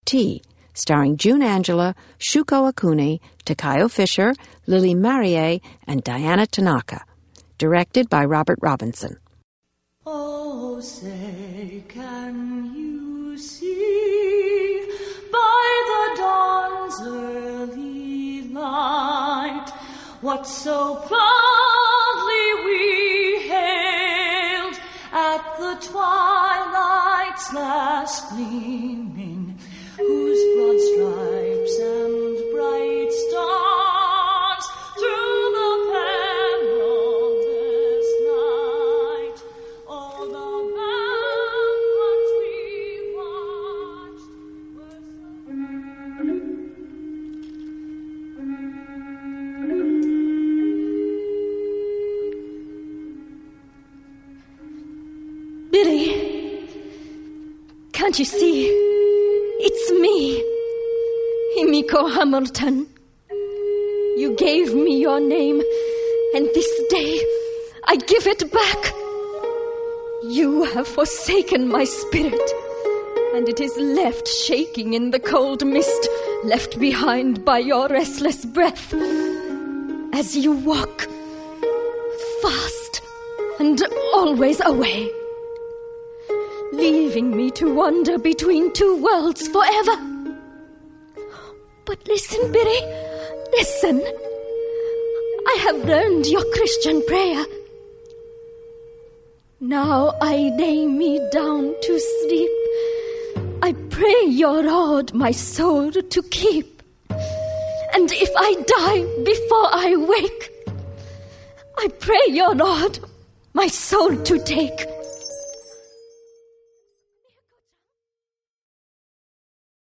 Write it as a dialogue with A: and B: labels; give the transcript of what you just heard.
A: Tea, starring June Angela, Shuko Akuni, Takayo Fisher, Lily Marie, and Diana Tanaka. Directed by Robert Robinson.
B: Oh, say, can you see by the dawn's early light what so proudly we hailed at the twilight's last gleaming, whose broad stripes and bright stars through the perilous night, all the ramparts we watched were
C: Billy, can't you see? It's me, Himiko Hamilton. You gave me your name, and this day I give it back. You have forsaken my spirit, and it is left shaking in the cold mist left behind by your restless breath as you walk fast and always away, leaving me to wander between two worlds forever. But listen, Billy, listen. I have learned your Christian prayer. Now I lay me down to sleep. I pray your Lord my soul to keep. And if I die before I wake, I pray your Lord my soul to take.